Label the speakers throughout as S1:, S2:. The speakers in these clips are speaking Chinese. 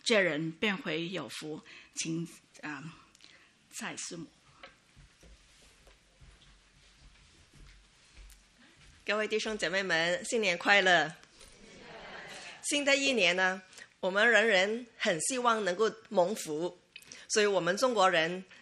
S1: 这人便会有福。请蔡师母。
S2: 各位弟兄姐妹们，新年快乐！新的一年呢，我们人人很希望能够蒙福，所以我们中国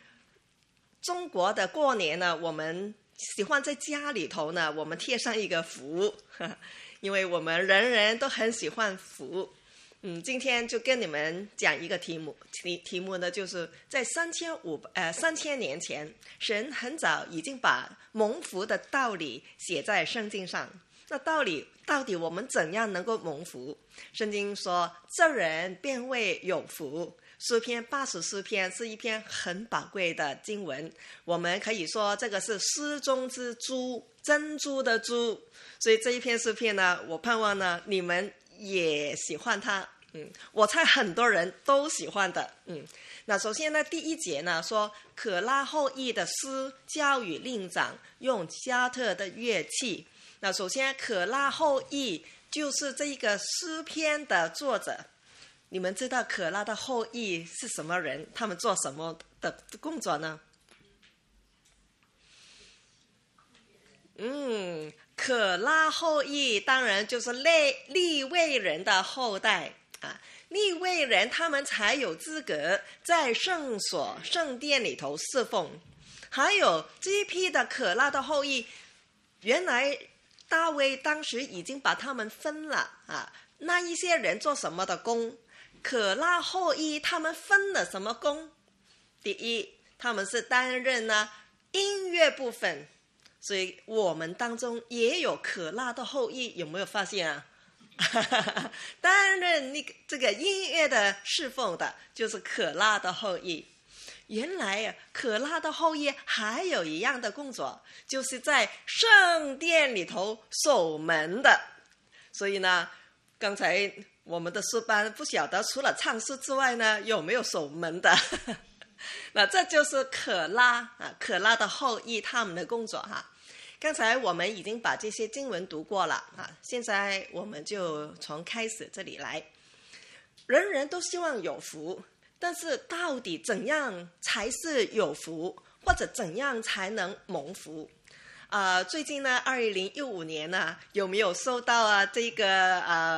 S2: 的过年呢，我们喜欢在家里头呢，我们贴上一个福，因为我们人人都很喜欢福。今天就跟你们讲一个题目呢，就是在3000年前，神很早已经把蒙福的道理写在圣经上。那到底我们怎样能够蒙福？圣经说，这人便会有福。诗篇84篇是一篇很宝贵的经文，我们可以说这个是诗中之珠，珍珠的珠。所以这一篇诗篇呢，我盼望呢你们也喜欢它。我猜很多人都喜欢的。那首先呢，第一节呢说，可拉后裔的诗交与令长，用加特的乐器。那首先，可拉后裔就是这一个诗篇的作者。你们知道可拉的后裔是什么人？他们做什么的工作呢？可拉后裔当然就是利未人的后代。利未人他们才有资格在圣所圣殿里头侍奉。还有这一批的可拉的后裔，原来大卫当时已经把他们分了那一些人做什么的工？可拉后裔他们分了什么工？第一，他们是担任音乐部分，所以我们当中也有可拉的后裔，有没有发现啊？担任这个音乐的侍奉的就是可拉的后裔。原来可拉的后裔还有一样的工作，就是在圣殿里头守门的。所以呢，刚才我们的诗班不晓得除了唱诗之外呢，有没有守门的？那这就是可拉的后裔他们的工作刚才我们已经把这些经文读过了现在我们就从开始这里来。人人都希望有福，但是到底怎样才是有福，或者怎样才能蒙福？最近呢，2015年呢，有没有收到这个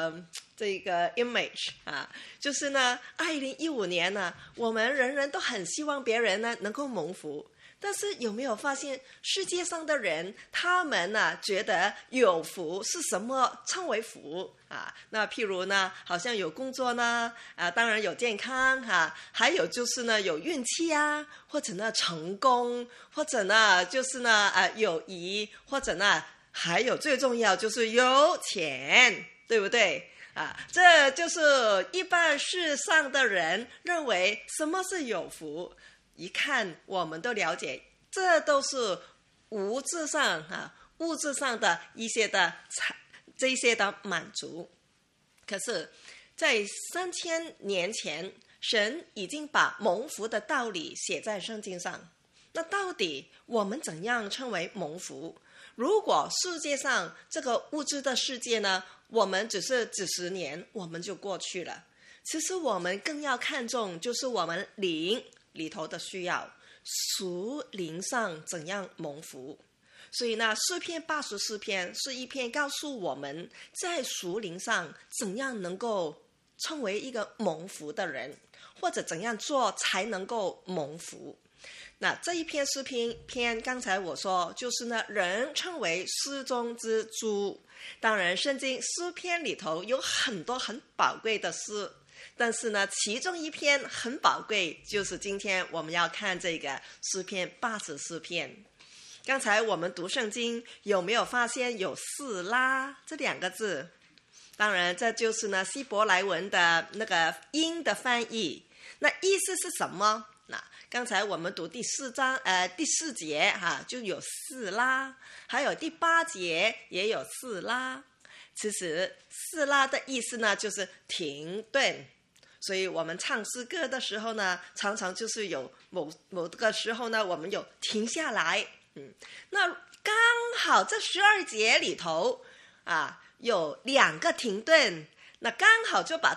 S2: image 就是呢，2015年呢，我们人人都很希望别人呢能够蒙福。但是有没有发现世界上的人，他们觉得有福是什么称为福那譬如呢，好像有工作呢当然有健康还有就是呢有运气或者呢成功，或者呢就是呢友谊，或者呢还有最重要就是有钱，对不对这就是一般世上的人认为什么是有福。一看我们都了解，这都是物质上的一些的这些的满足。可是在3000年前，神已经把蒙福的道理写在圣经上。那到底我们怎样称为蒙福？如果世界上这个物质的世界呢，我们只是几十年我们就过去了，其实我们更要看重就是我们灵里头的需要，属灵上怎样蒙福。所以呢，诗篇84篇是一篇告诉我们在属灵上怎样能够成为一个蒙福的人，或者怎样做才能够蒙福。那这一篇诗篇刚才我说就是呢，人称为诗中之珠。当然圣经诗篇里头有很多很宝贵的诗，但是呢，其中一篇很宝贵，就是今天我们要看这个诗篇84篇。刚才我们读圣经，有没有发现有示拉这两个字？当然，这就是呢希伯来文的那个音的翻译。那意思是什么？那刚才我们读第4节就有示拉，还有第8节也有示拉。其实示拉的意思呢，就是停顿。所以我们唱诗歌的时候呢，常常就是有某个时候呢，我们有停下来。那刚好这12节里头有2个停顿，那刚好就把它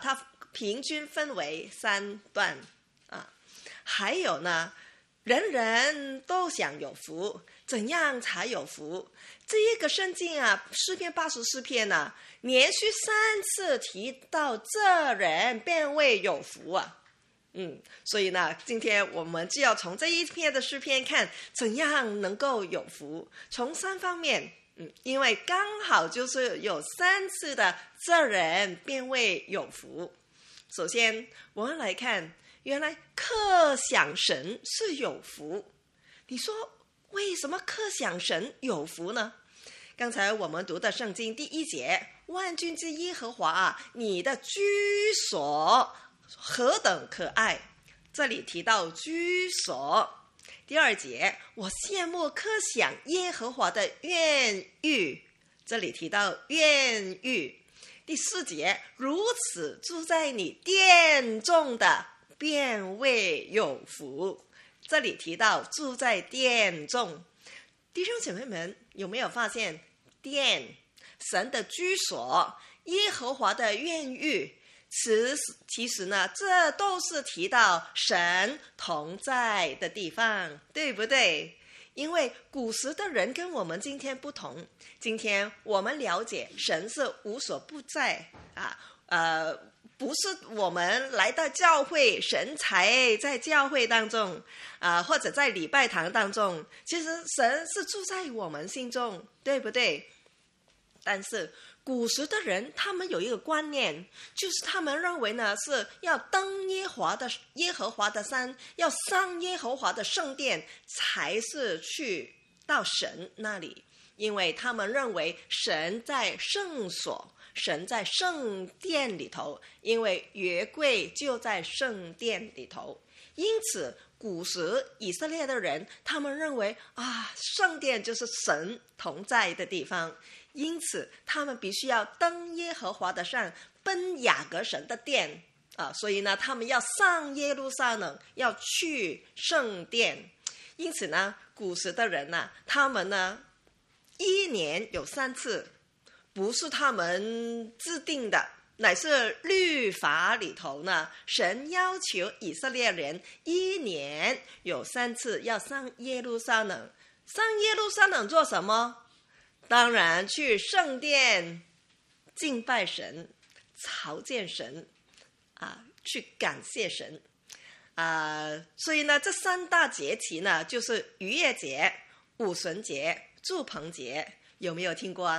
S2: 平均分为3段啊。还有呢，人人都想有福，怎样才有福？这一个圣经啊，诗篇84篇呢，连续3次提到这人便为有福啊。所以呢，今天我们就要从这一篇的诗篇看怎样能够有福，从3方面。因为刚好就是有3次的这人便为有福。首先我们来看，原来克想神是有福。你说为什么克想神有福呢？刚才我们读的圣经第1节，万军之耶和华啊，你的居所何等可爱，这里提到居所。第2节，我羡慕克想耶和华的愿欲，这里提到愿欲。第4节，如此住在你殿中的便为有福，这里提到住在殿中。弟兄姐妹们，有没有发现殿，神的居所，耶和华的愿欲，其实呢，这都是提到神同在的地方，对不对？因为古时的人跟我们今天不同，今天我们了解神是无所不在不是我们来到教会，神才在教会当中或者在礼拜堂当中，其实神是住在我们心中，对不对？但是古时的人他们有一个观念，就是他们认为呢是要登耶和华的山，要上耶和华的圣殿，才是去到神那里。因为他们认为神在圣所，神在圣殿里头，因为约柜就在圣殿里头。因此古时以色列的人他们认为圣殿就是神同在的地方，因此他们必须要登耶和华的山，奔雅各神的殿所以呢他们要上耶路撒冷，要去圣殿。因此呢古时的人呢，他们呢1年有3次，不是他们制定的，乃是律法里头呢，神要求以色列人1年有3次要上耶路撒冷。上耶路撒冷做什么？当然去圣殿敬拜神，朝见神去感谢神所以呢这3大节期呢，就是逾越节、五旬节、住棚节，有没有听过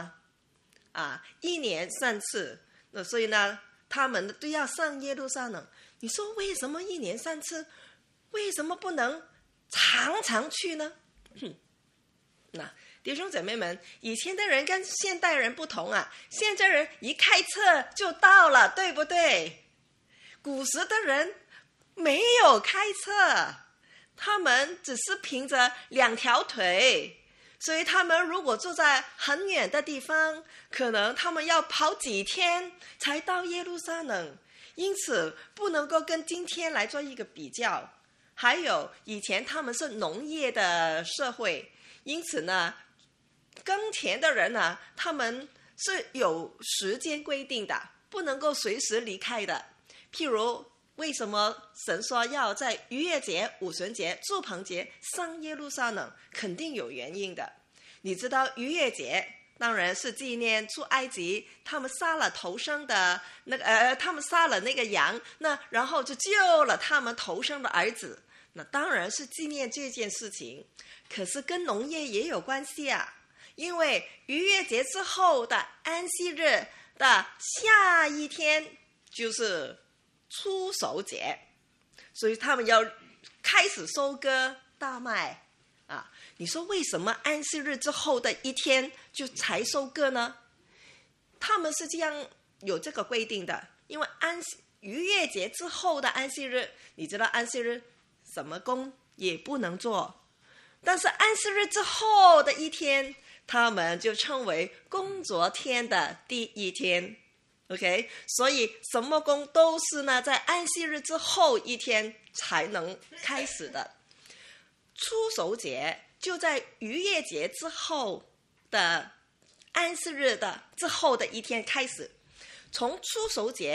S2: 1年3次，所以呢他们都要上耶路撒冷。你说为什么1年3次？为什么不能常常去呢？弟兄姐妹们，以前的人跟现代人不同现在人一开车就到了，对不对？古时的人没有开车，他们只是凭着2条腿，所以他们如果住在很远的地方，可能他们要跑几天才到耶路撒冷，因此不能够跟今天来做一个比较。还有以前他们是农业的社会，因此呢耕田的人呢，他们是有时间规定的，不能够随时离开的。譬如为什么神说要在逾越节、五旬节、住棚节上耶路撒冷，肯定有原因的。你知道逾越节当然是纪念出埃及，他们杀了头生的他们杀了那个羊，然后就救了他们头生的儿子，那当然是纪念这件事情。可是跟农业也有关系因为逾越节之后的安息日的下一天就是初熟节，所以他们要开始收割大麦你说为什么安息日之后的一天就才收割呢？他们是这样有这个规定的，因为逾越节之后的安息日，你知道安息日什么工也不能做，但是安息日之后的一天，他们就称为工作天的第1天。OK， 所以什么工都是呢在安息日之后1天才能开始的。初熟节就在逾越节之后的安息日的之后的1天开始。从初熟节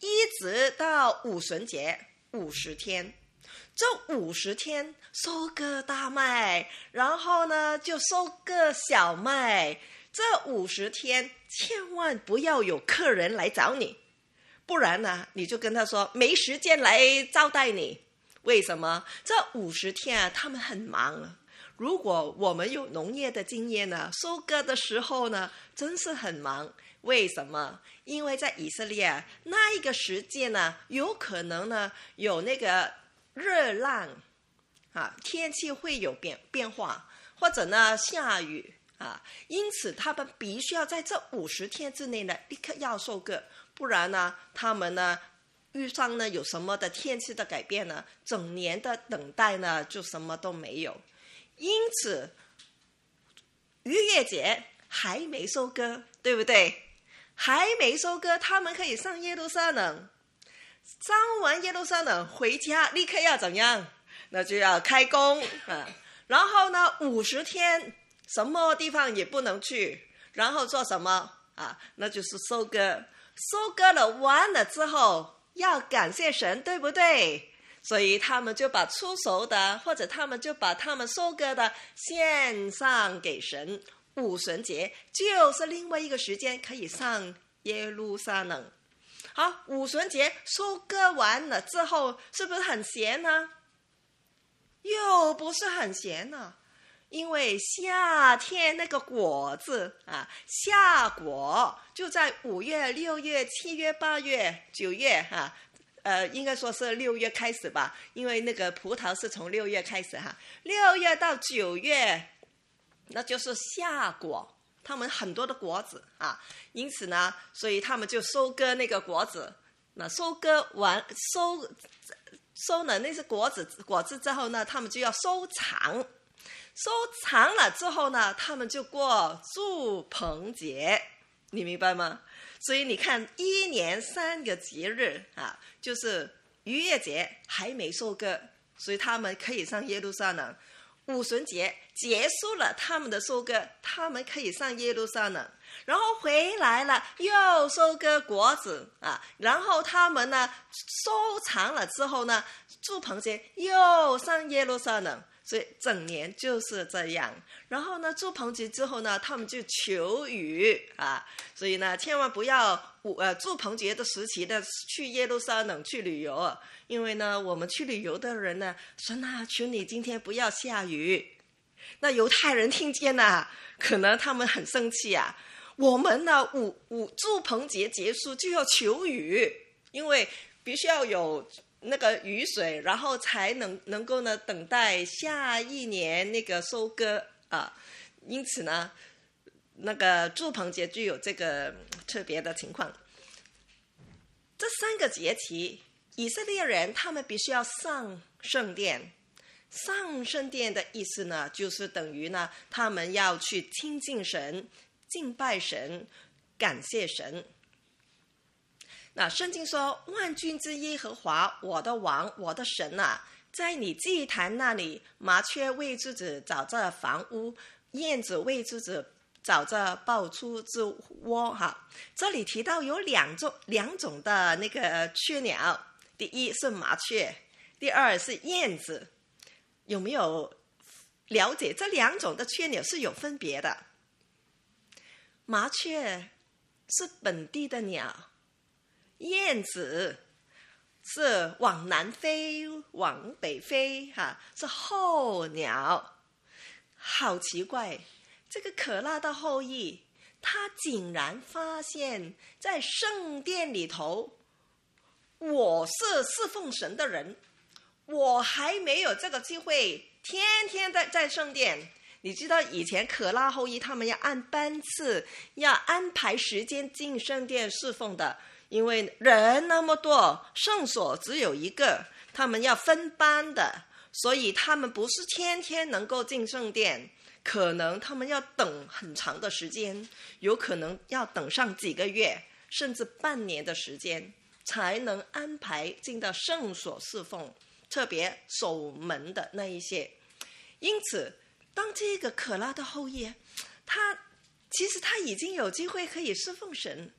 S2: 一直到五旬节50天。这50天收割大麦，然后呢就收割小麦。这50天千万不要有客人来找你，不然呢你就跟他说没时间来招待你。为什么？这50天啊，他们很忙啊。如果我们有农业的经验呢，收割的时候呢真是很忙。为什么？因为在以色列啊，那一个时间呢有可能呢有那个热浪啊，天气会有变化，或者呢下雨啊，因此他们必须要在这50天之内呢立刻要收割，不然呢他们呢遇上呢有什么的天气的改变呢，整年的等待呢就什么都没有。因此逾越节还没收割，对不对？还没收割，他们可以上耶路撒冷，上完耶路撒冷回家立刻要怎样？那就要开工啊。然后呢50天什么地方也不能去，然后做什么啊？那就是收割。收割了完了之后要感谢神，对不对？所以他们就把出熟的，或者他们就把他们收割的献上给神。五旬节就是另外一个时间可以上耶路撒冷。好，五旬节收割完了之后是不是很闲呢？又不是很闲呢，因为夏天那个果子啊，夏果就在5月、6月、7月、8月、9月啊，应该说是6月开始吧，因为那个葡萄是从6月开始哈，6月到9月，那就是夏果，他们很多的果子啊，因此呢，所以他们就收割那个果子。那收割完收了那些果子之后呢，他们就要收藏。收藏了之后呢，他们就过住棚节，你明白吗？所以你看，1年3个节日啊，就是逾越节还没收割，所以他们可以上耶路撒冷。五旬节结束了他们的收割，他们可以上耶路撒冷，然后回来了又收割果子啊，然后他们呢收藏了之后呢，住棚节又上耶路撒冷。所以整年就是这样。然后呢，住棚节之后呢，他们就求雨啊。所以呢，千万不要住棚节的时期的去耶路撒冷去旅游，因为呢，我们去旅游的人呢，神啊，求你今天不要下雨。那犹太人听见了，可能他们很生气啊。我们呢，住棚节结束就要求雨，因为必须要有那个雨水，然后才能够呢等待下一年那个收割啊。因此呢，那个住棚节就有这个特别的情况。这3个节期，以色列人他们必须要上圣殿。上圣殿的意思呢，就是等于呢，他们要去亲近神、敬拜神、感谢神。那圣经说，万军之耶和华，我的王，我的神啊，在你祭坛那里，麻雀为自己找着房屋，燕子为自己找着抱出之窝哈。这里提到有两种的那个雀鸟，第一是麻雀，第二是燕子。有没有了解这2种的雀鸟是有分别的？麻雀是本地的鸟，燕子是往南飞往北飞哈，是候鸟。好奇怪，这个可拉的后裔他竟然发现在圣殿里头，我是侍奉神的人，我还没有这个机会天天在圣殿。你知道以前可拉后裔他们要按班次，要安排时间进圣殿侍奉的，因为人那么多，圣所只有一个，他们要分班的，所以他们不是天天能够进圣殿，可能他们要等很长的时间，有可能要等上几个月甚至半年的时间才能安排进到圣所侍奉，特别守门的那一些。因此当这个可拉的后裔，其实他已经有机会可以侍奉神，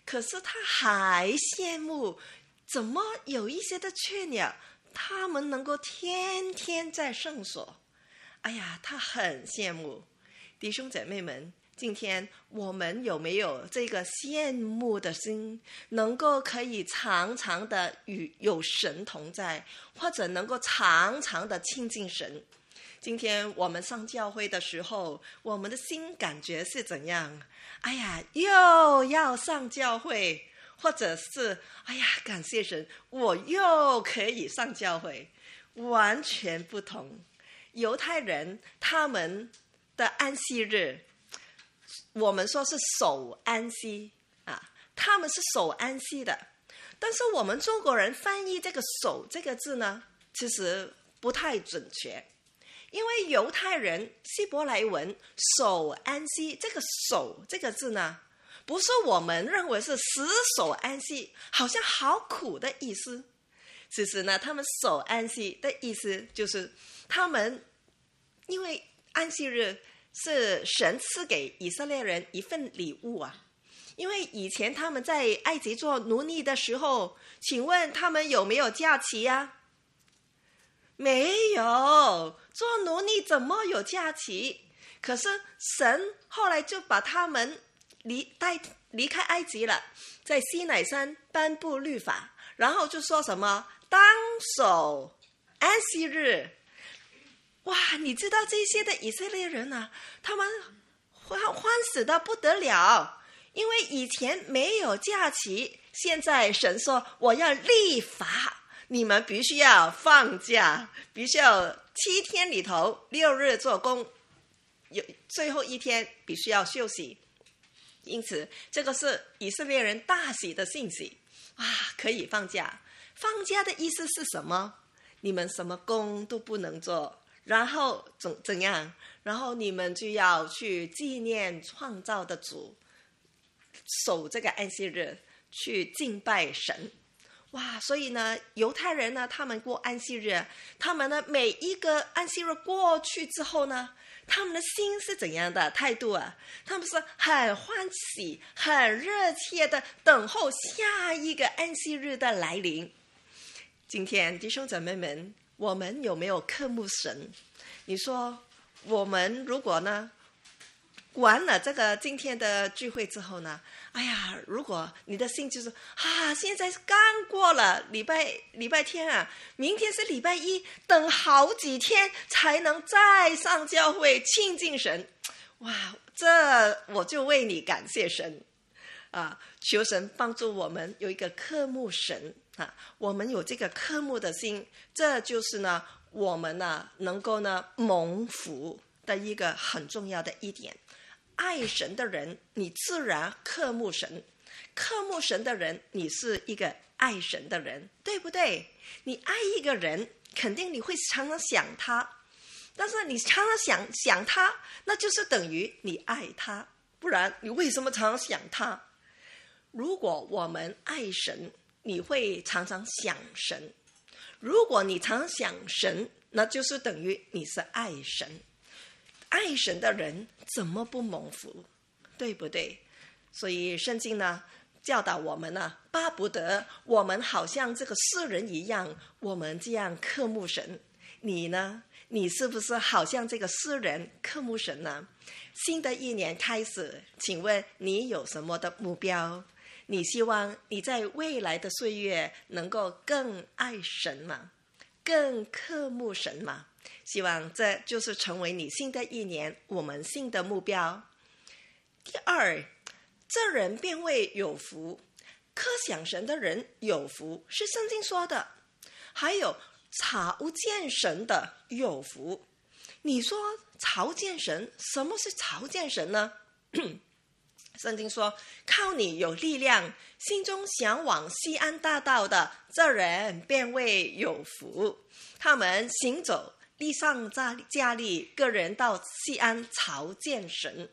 S2: 可是他还羡慕，怎么有一些的雀鸟，他们能够天天在圣所。哎呀，他很羡慕。弟兄姐妹们，今天我们有没有这个羡慕的心，能够可以常常的有神同在，或者能够常常的亲近神？今天我们上教会的时候，我们的心感觉是怎样？哎呀，又要上教会，或者是哎呀，感谢神，我又可以上教会，完全不同。犹太人他们的安息日，我们说是守安息啊，他们是守安息的。但是我们中国人翻译这个守这个字呢，其实不太准确。因为犹太人希伯来文守安息，这个守这个字呢，不是我们认为是死守安息，好像好苦的意思。其实呢，他们守安息的意思就是他们因为安息日是神赐给以色列人一份礼物啊。因为以前他们在埃及做奴隶的时候，请问他们有没有假期啊？没有，做奴隶怎么有假期？可是神后来就把他们离开埃及了，在西乃山颁布律法，然后就说什么当守安息日。哇，你知道这些的以色列人啊，他们欢喜的不得了，因为以前没有假期，现在神说我要立法，你们必须要放假，必须要7天里头6日做工，最后1天必须要休息。因此这个是以色列人大喜的信息啊，可以放假。放假的意思是什么？你们什么工都不能做，然后怎样？然后你们就要去纪念创造的主，守这个安息日，去敬拜神。哇，所以呢，犹太人呢，他们过安息日，他们呢每一个安息日过去之后呢，他们的心是怎样的态度啊？他们是很欢喜、很热切的等候下一个安息日的来临。今天弟兄姊妹们，我们有没有渴慕神？你说我们如果呢完了这个今天的聚会之后呢，哎呀，如果你的心就是现在刚过了礼拜天啊，明天是礼拜一，等好几天才能再上教会亲近神。哇，这我就为你感谢神啊！求神帮助我们有一个渴慕神啊，我们有这个渴慕的心，这就是呢我们呢能够呢蒙福的一个很重要的一点。爱神的人，你自然渴慕神；渴慕神的人，你是一个爱神的人，对不对？你爱一个人，肯定你会常常想他，但是你常常想他，那就是等于你爱他，不然你为什么常常想他？如果我们爱神，你会常常想神；如果你常常想神，那就是等于你是爱神。爱神的人怎么不蒙福，对不对？所以圣经呢教导我们呢，巴不得我们好像这个诗人一样，我们这样渴慕神。你呢？你是不是好像这个诗人渴慕神呢？新的一年开始，请问你有什么的目标？你希望你在未来的岁月能够更爱神吗？更渴慕神吗？希望这就是成为你新的一年我们新的目标。第二，这人便为有福，渴想神的人有福，是圣经说的。还有朝见神的有福。你说朝见神，什么是朝见神呢？圣经说，靠你有力量，心中向往西安大道的，这人便为有福。他们行走地上加力，个人到西安朝见神。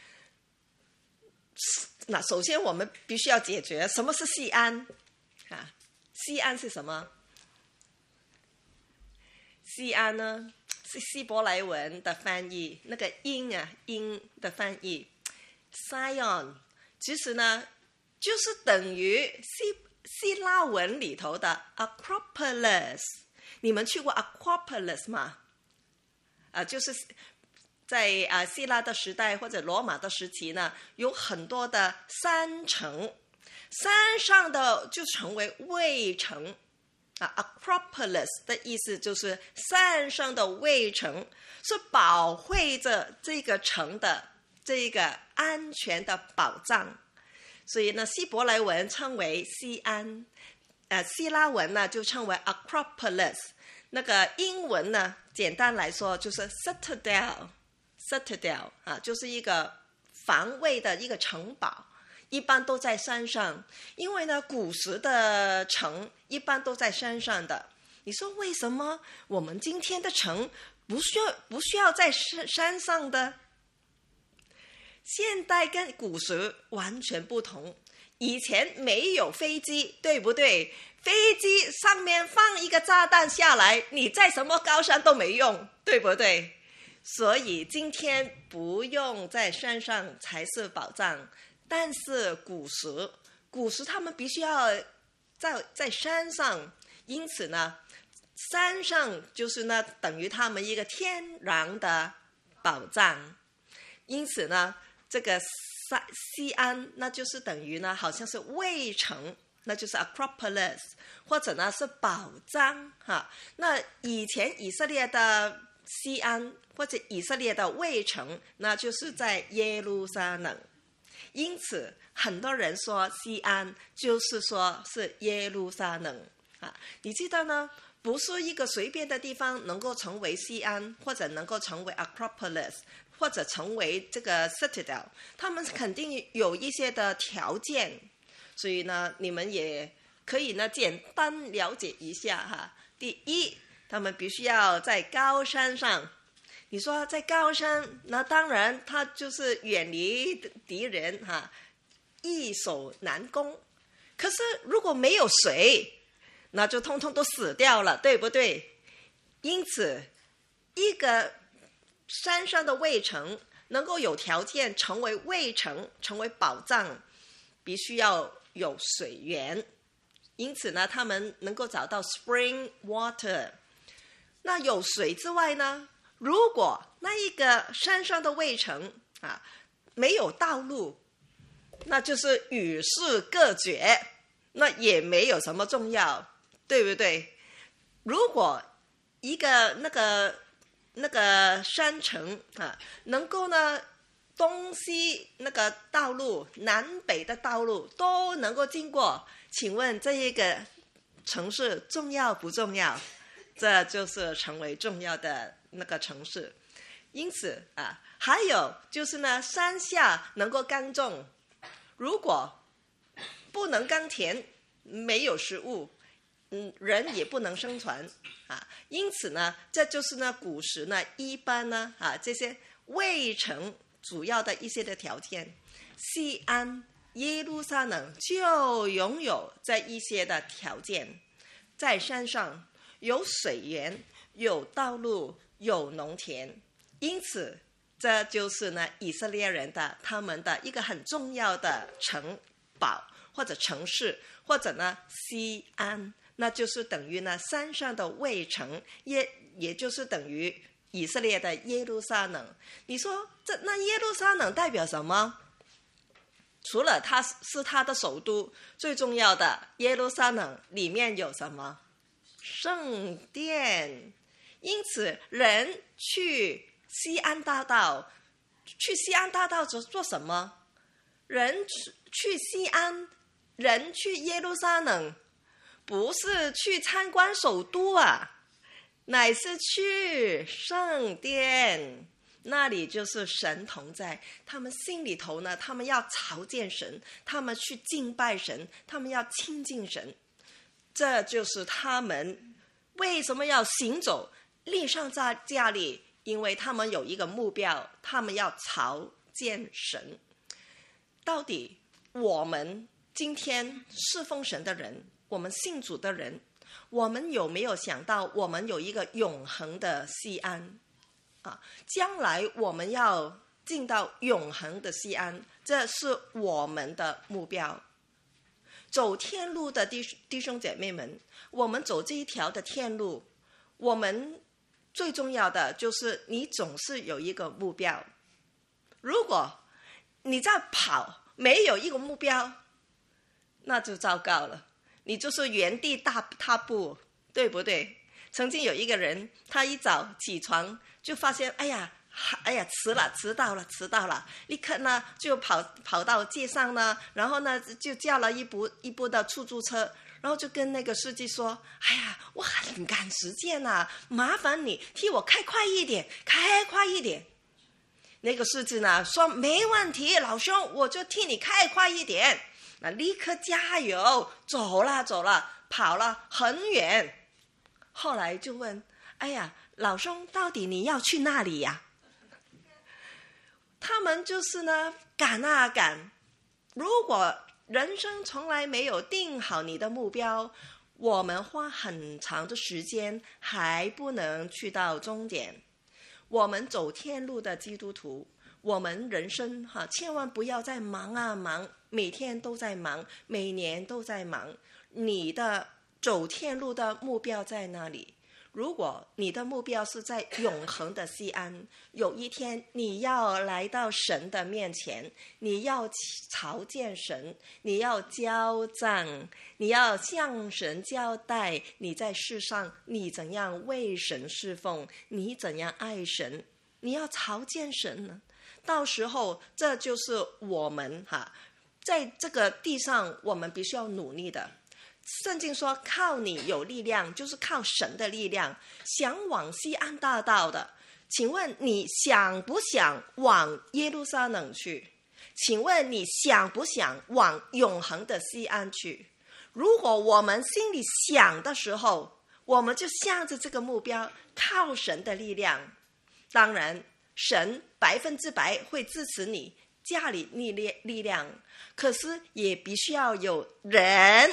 S2: 那首先我们必须要解决什么是西安啊？西安是什么？西安呢是希伯来文的翻译，那个音的翻译 Zion， 其实呢就是等于希腊文里头的 Acropolis。你们去过 Acropolis 吗？就是在希腊的时代或者罗马的时期呢，有很多的山城，山上的就成为卫城。Acropolis 的意思就是山上的卫城，是保卫着这个城的这个安全的保障。所以呢，希伯来文称为西安，希腊文呢就称为 Acropolis。那个英文呢，简单来说就是 Citadel 就是一个防卫的一个城堡，一般都在山上。因为呢，古时的城一般都在山上的。你说为什么我们今天的城不需要在山上的？现代跟古时完全不同。以前没有飞机，对不对？飞机上面放一个炸弹下来，你在什么高山都没用，对不对？所以今天不用在山上才是保障。但是古时他们必须要在山上，因此呢，山上就是呢等于他们一个天然的保障。因此呢，这个西安那就是等于呢好像是卫城，那就是 Acropolis， 或者呢是保障哈。那以前以色列的西安或者以色列的卫城，那就是在耶路撒冷。因此很多人说西安就是说是耶路撒冷啊。你记得呢，不是一个随便的地方能够成为西安，或者能够成为 Acropolis， 或者成为这个 Citadel， 他们肯定有一些的条件。所以呢，你们也可以呢简单了解一下哈。第一，他们必须要在高山上。你说在高山，那当然他就是远离敌人哈，易守难攻。可是如果没有水，那就通通都死掉了，对不对？因此，一个山上的卫城能够有条件成为卫城，成为保障，必须要有水源。因此呢，他们能够找到 spring water。那有水之外呢，如果那一个山上的卫城没有道路，那就是与世隔绝，那也没有什么重要，对不对？如果一个那个山城能够呢东西那个道路，南北的道路都能够经过，请问这一个城市重要不重要？这就是成为重要的那个城市。因此还有就是呢，山下能够耕种，如果不能耕田，没有食物，人也不能生存因此呢，这就是呢古时呢一般呢这些卫城主要的一些的条件。西安耶路撒冷就拥有这一些的条件，在山上有水源，有道路，有农田。因此这就是呢以色列人的他们的一个很重要的城堡或者城市，或者呢西安，那就是等于呢山上的卫城，也就是等于以色列的耶路撒冷。你说那耶路撒冷代表什么？除了它是它的首都，最重要的耶路撒冷里面有什么？圣殿。因此人去西安大道做什么？人去西安，人去耶路撒冷，不是去参观首都乃是去圣殿。那里就是神同在，他们心里头呢，他们要朝见神，他们去敬拜神，他们要亲近神。这就是他们为什么要行走立上加力，因为他们有一个目标，他们要朝见神。到底我们今天侍奉神的人，我们信主的人，我们有没有想到我们有一个永恒的西安将来我们要进到永恒的西安，这是我们的目标。 走天路的弟兄姐妹们，我们走这一条的天路，我们最重要的就是你总是有一个目标。如果你在跑没有一个目标，那就糟糕了，你就是原地踏步，对不对？曾经有一个人，他一早起床就发现哎呀迟到了，立刻呢就跑到街上呢，然后呢就叫了一部的出租车，然后就跟那个司机说，哎呀，我很赶时间啊，麻烦你替我开快一点。那个司机呢说，没问题，老兄，我就替你开快一点。那立刻加油，走了，跑了很远。后来就问，哎呀，老兄，到底你要去哪里呀？他们就是呢赶啊赶。如果人生从来没有定好你的目标，我们花很长的时间还不能去到终点。我们走天路的基督徒，我们人生千万不要再忙啊忙，每天都在忙，每年都在忙。你的走天路的目标在哪里？如果你的目标是在永恒的西安，有一天你要来到神的面前，你要朝见神，你要交账，你要向神交代你在世上你怎样为神侍奉，你怎样爱神，你要朝见神呢。到时候这就是我们在这个地上我们必须要努力的。圣经说，靠你有力量，就是靠神的力量。想往西安大道的，请问你想不想往耶路撒冷去？请问你想不想往永恒的西安去？如果我们心里想的时候，我们就向着这个目标，靠神的力量。当然神100%会支持你，加你力量，可是也必须要有人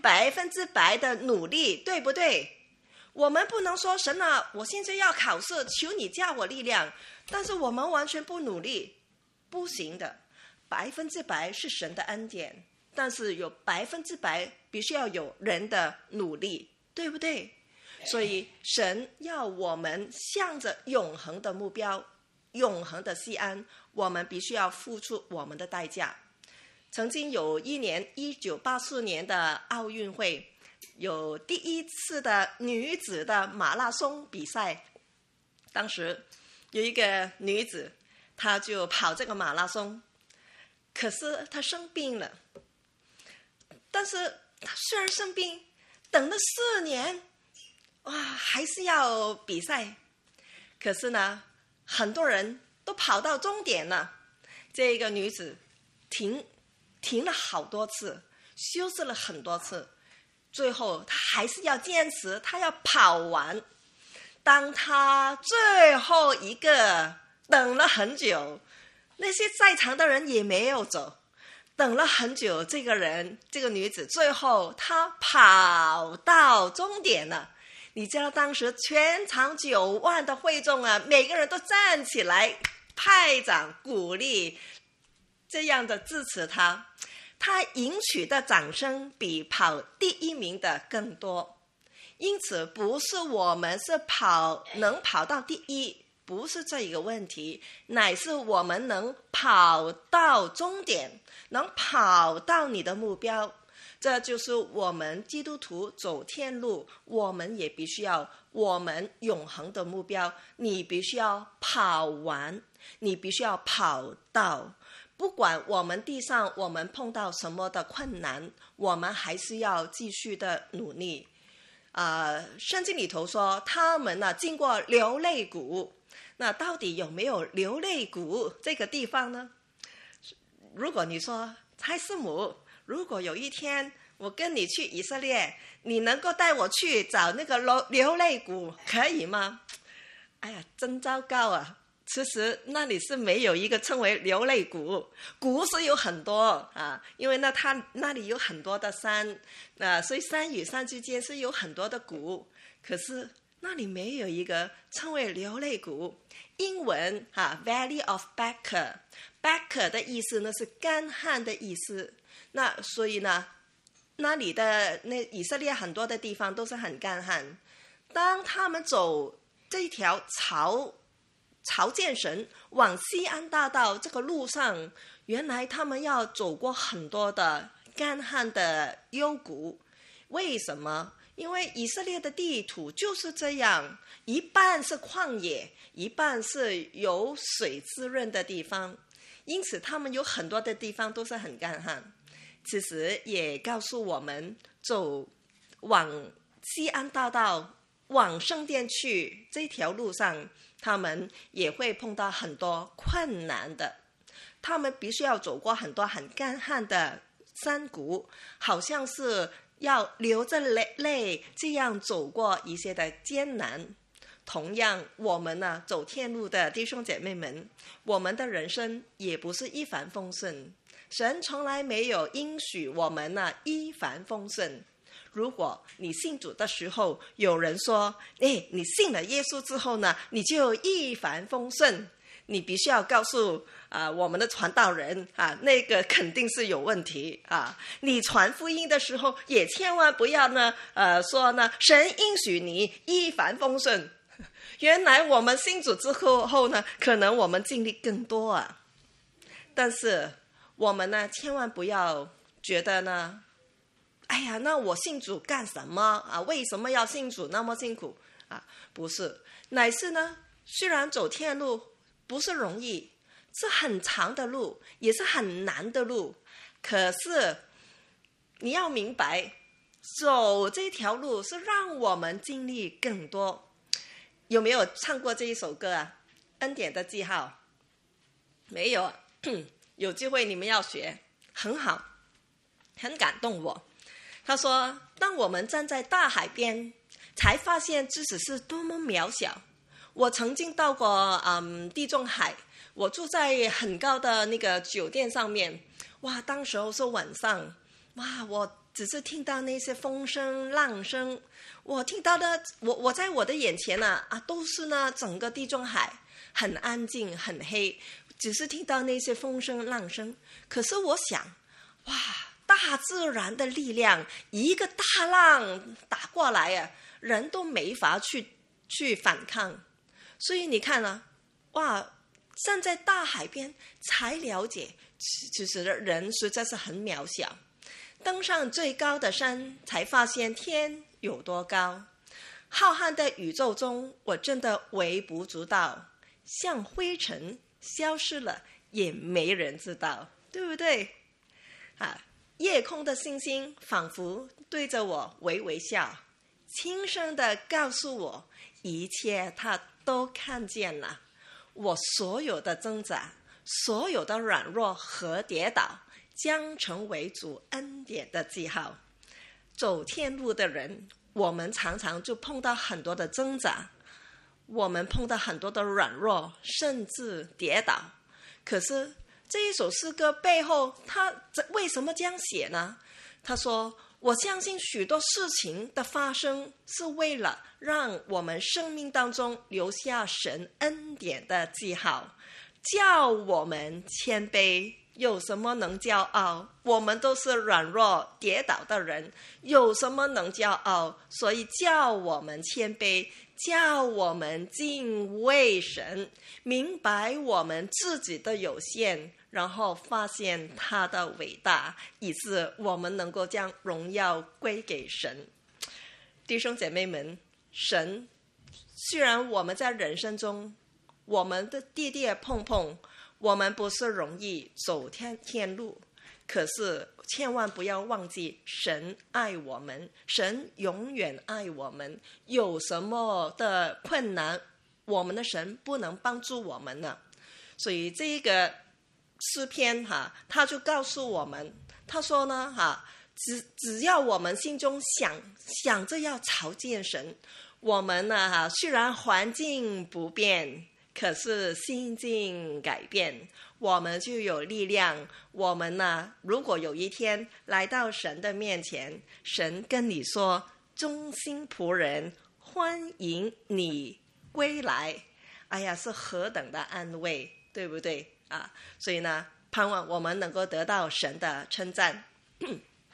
S2: 100%的努力，对不对？我们不能说，神啊，我现在要考试，求你加我力量，但是我们完全不努力，不行的。100%是神的恩典，但是有100%必须要有人的努力，对不对？所以神要我们向着永恒的目标，永恒的西安，我们必须要付出我们的代价。曾经有一年1984年的奥运会，有第一次的女子的马拉松比赛。当时有一个女子，她就跑这个马拉松，可是她生病了。但是她虽然生病，等了4年，还是要比赛。可是呢，很多人都跑到终点了，这个女子停了好多次，休息了很多次，最后她还是要坚持，她要跑完。当她最后一个等了很久，那些在场的人也没有走，等了很久，这个女子最后她跑到终点了。你知道当时全场9万的会众每个人都站起来拍掌鼓励，这样的支持他。他赢取的掌声比跑第1名的更多。因此不是我们能跑到第1，不是这一个问题，乃是我们能跑到终点，能跑到你的目标。这就是我们基督徒走天路，我们也必须要我们永恒的目标，你必须要跑完，你必须要跑到。不管我们地上我们碰到什么的困难，我们还是要继续的努力。圣经里头说他们经过流泪谷，那到底有没有流泪谷这个地方呢？如果你说蔡师母，如果有一天我跟你去以色列，你能够带我去找那个流泪谷，可以吗？哎呀，真糟糕啊！其实那里是没有一个称为流泪谷，谷是有很多因为呢它那里有很多的山，所以山与山之间是有很多的谷，可是那里没有一个称为流泪谷。英文Valley of Baca 的意思呢是干旱的意思。那所以呢， 那里的以色列很多的地方都是很干旱。当他们走这条朝见神往西安大道这个路上，原来他们要走过很多的干旱的幽谷。为什么？因为以色列的地土就是这样，一半是旷野，一半是有水滋润的地方，因此他们有很多的地方都是很干旱。其实也告诉我们，走往西安大道往圣殿去这条路上，他们也会碰到很多困难的，他们必须要走过很多很干旱的山谷，好像是要流着泪这样走过一些的艰难。同样我们呢，走天路的弟兄姐妹们，我们的人生也不是一帆风顺，神从来没有应许我们呢一帆风顺。如果你信主的时候有人说你信了耶稣之后呢，你就一帆风顺，你必须要告诉我们的传道人那个肯定是有问题你传福音的时候也千万不要呢说呢神应许你一帆风顺。原来我们信主之后呢，可能我们经历更多但是我们呢千万不要觉得呢，哎呀，那我信主干什么为什么要信主那么辛苦不是，乃是呢，虽然走天路不是容易，是很长的路，也是很难的路，可是你要明白，走这条路是让我们经历更多。有没有唱过这一首歌恩典的记号？没有有机会你们要学，很好，很感动我。他说，当我们站在大海边，才发现自己是多么渺小。我曾经到过地中海，我住在很高的那个酒店上面，哇，当时候是晚上，哇，我只是听到那些风声浪声，我听到的我在我的眼前都是呢整个地中海很安静很黑，只是听到那些风声浪声。可是我想，哇，大自然的力量，一个大浪打过来人都没法去反抗。所以你看哇，站在大海边才了解，其实人实在是很渺小。登上最高的山，才发现天有多高。浩瀚的宇宙中，我真的微不足道，像灰尘消失了，也没人知道，对不对夜空的星星仿佛对着我微微笑，轻声地告诉我，一切他都看见了。我所有的挣扎，所有的软弱和跌倒，将成为主恩典的记号。走天路的人，我们常常就碰到很多的挣扎，我们碰到很多的软弱，甚至跌倒。可是这一首诗歌背后，他为什么这样写呢？他说，我相信许多事情的发生是为了让我们生命当中留下神恩典的记号，叫我们谦卑。有什么能骄傲？我们都是软弱跌倒的人，有什么能骄傲？所以叫我们谦卑，叫我们敬畏神，明白我们自己的有限，然后发现他的伟大，以致我们能够将荣耀归给神。弟兄姐妹们，神虽然我们在人生中我们的跌跌碰碰，我们不是容易走天路，可是千万不要忘记神爱我们，神永远爱我们。有什么的困难，我们的神不能帮助我们呢？所以这个诗篇他就告诉我们，他说呢只要我们心中想着要朝见神，我们呢虽然环境不变，可是心境改变，我们就有力量。我们呢，如果有一天来到神的面前，神跟你说，忠心仆人，欢迎你归来，哎呀，是何等的安慰，对不对所以呢，盼望我们能够得到神的称赞。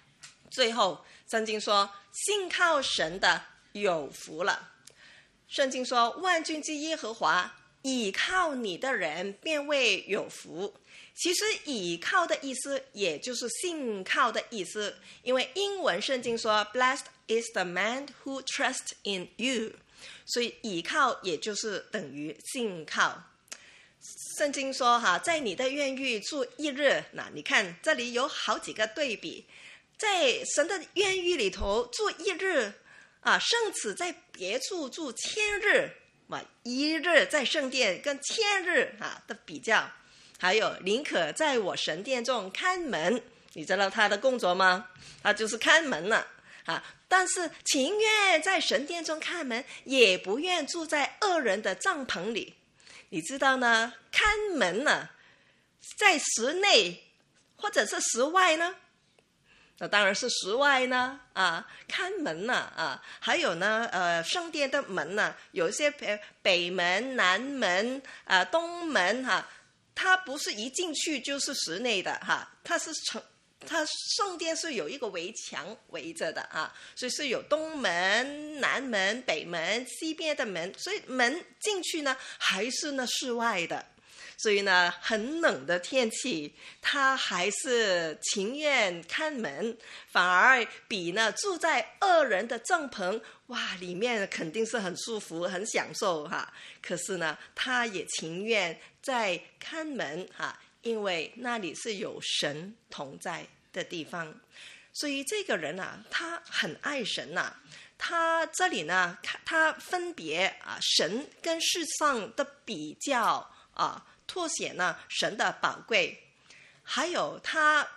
S2: 最后圣经说信靠神的有福了。圣经说万军之耶和华倚靠你的人便为有福。其实倚靠的意思也就是信靠的意思，因为英文圣经说 Blessed is the man who trusts in you， 所以倚靠也就是等于信靠。圣经说在你的院宇住一日，那你看这里有好几个对比，在神的院宇里头住一日胜此在别处住千日，一日在圣殿跟千日的比较。还有宁可在我神殿中看门，你知道他的工作吗？他就是看门了但是情愿在神殿中看门，也不愿住在恶人的帐篷里。你知道呢，看门呢，在室内或者是室外呢？那当然是室外呢看门呢还有呢圣殿的门呢，有一些北门、南门东门它不是一进去就是室内的它圣殿是有一个围墙围着的所以是有东门、南门、北门、西边的门，所以门进去呢还是呢室外的。所以呢很冷的天气他还是情愿看门，反而比呢住在恶人的帐篷里面肯定是很舒服很享受可是呢他也情愿在看门因为那里是有神同在的地方。所以这个人他很爱神他这里呢他分别神跟世上的比较凸显呢神的宝贵。还有他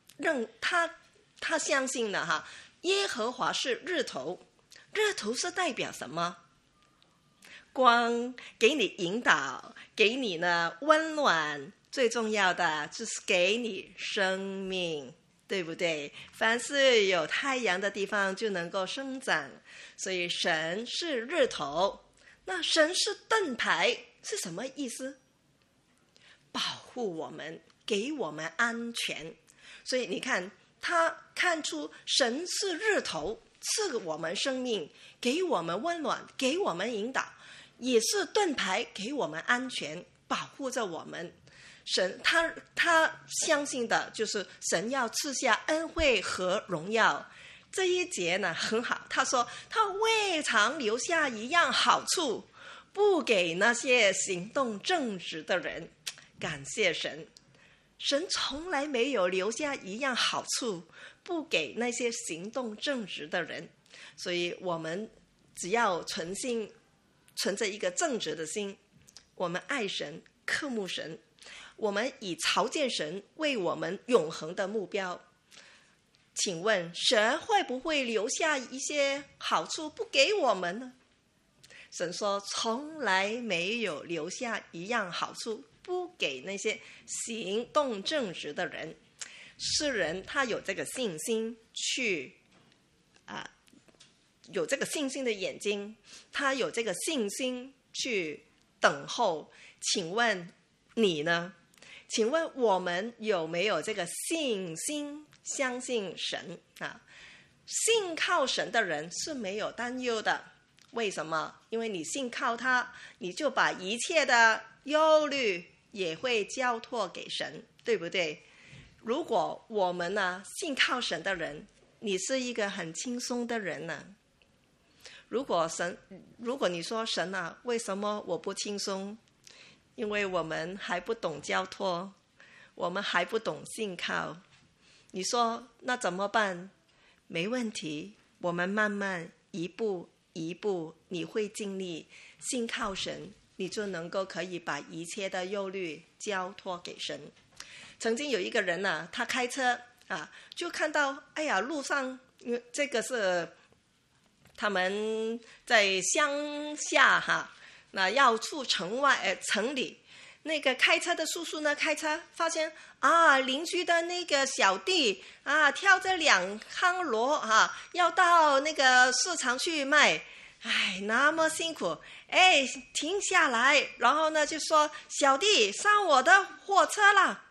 S2: 相信呢耶和华是日头。日头是代表什么？光，给你引导，给你呢温暖，最重要的就是给你生命，对不对？凡是有太阳的地方就能够生长，所以神是日头。那神是盾牌是什么意思？保护我们，给我们安全。所以你看他看出神是日头，赐我们生命，给我们温暖，给我们引导，也是盾牌，给我们安全，保护着我们。神他相信的就是神要赐下恩惠和荣耀。这一节呢很好，他说他未尝留下一样好处，不给那些行动正直的人。感谢神，神从来没有留下一样好处不给那些行动正直的人。所以我们只要存着一个正直的心，我们爱神，渴慕神，我们以朝见神为我们永恒的目标。请问神会不会留下一些好处不给我们呢？神说从来没有留下一样好处不给那些行动正直的人。诗人他有这个信心去有这个信心的眼睛，他有这个信心去等候。请问你呢？请问我们有没有这个信心相信神信靠神的人是没有担忧的。为什么？因为你信靠他，你就把一切的忧虑也会交托给神，对不对？如果我们信靠神的人，你是一个很轻松的人如果你说神为什么我不轻松？因为我们还不懂交托，我们还不懂信靠。你说那怎么办？没问题，我们慢慢一步一步，你会经历信靠神，你就能够可以把一切的忧虑交托给神。曾经有一个人他开车就看到路上这个是他们在乡下那要出城里，那个开车的叔叔呢开车发现邻居的那个小弟挑着2筐骡要到那个市场去卖，那么辛苦，停下来，然后呢就说小弟上我的货车了。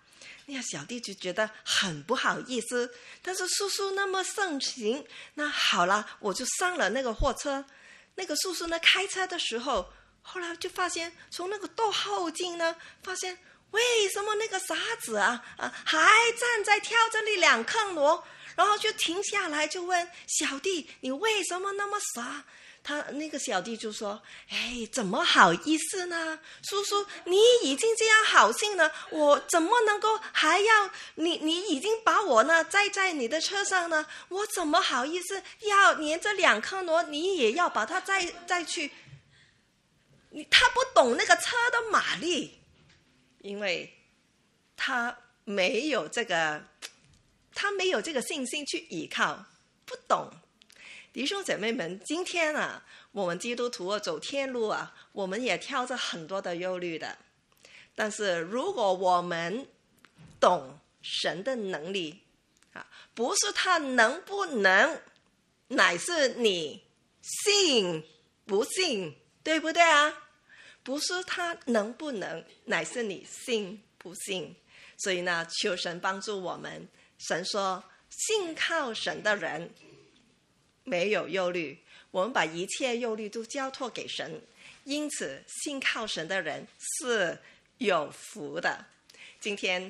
S2: 那个小弟就觉得很不好意思，但是叔叔那么盛情，那好了，我就上了那个货车。那个叔叔呢开车的时候，后来就发现从那个倒后镜呢，发现为什么那个傻子还站在挑这里2坑螺，然后就停下来就问小弟，你为什么那么傻？他那个小弟就说，怎么好意思呢？叔叔，你已经这样好心了，我怎么能够还要你已经把我呢载在你的车上呢，我怎么好意思要连这2坑螺你也要把它载去？他不懂那个车的马力，因为他没有这个信心去依靠，不懂。弟兄姐妹们，今天我们基督徒走天路我们也挑着很多的忧虑的。但是如果我们懂神的能力不是他能不能，乃是你信不信，对不对不是他能不能，乃是你信不信。所以呢，求神帮助我们。神说，信靠神的人没有忧虑，我们把一切忧虑都交托给神，因此信靠神的人是有福的。今天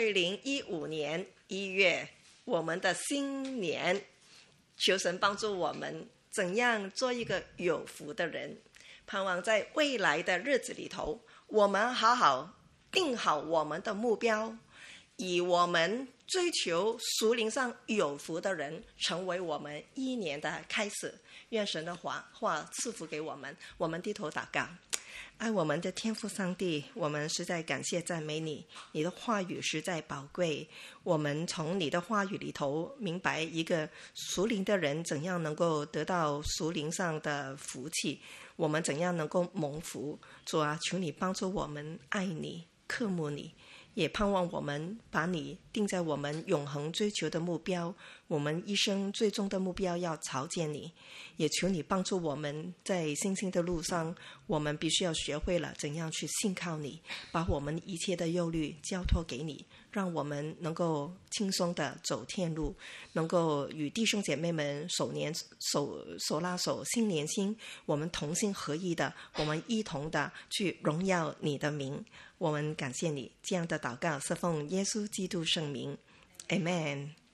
S2: 2015年1月，我们的新年，求神帮助我们怎样做一个有福的人，盼望在未来的日子里头，我们好好定好我们的目标，以我们追求属灵上有福的人成为我们1年的开始。愿神的话赐福给我们。我们低头祷告。爱我们的天父上帝，我们实在感谢赞美你，你的话语实在宝贵。我们从你的话语里头明白一个属灵的人怎样能够得到属灵上的福气，我们怎样能够蒙福。主求你帮助我们爱你渴慕你，也盼望我们把你定在我们永恒追求的目标，我们一生最终的目标要朝见你。也求你帮助我们在信心的路上，我们必须要学会了怎样去信靠你，把我们一切的忧虑交托给你，让我们能够轻松的走天路，能够与弟兄姐妹们手拉手，心连心，我们同心合一的，我们一同的去荣耀你的名。我们感谢你，这样的祷告是奉耶稣基督圣名 Amen。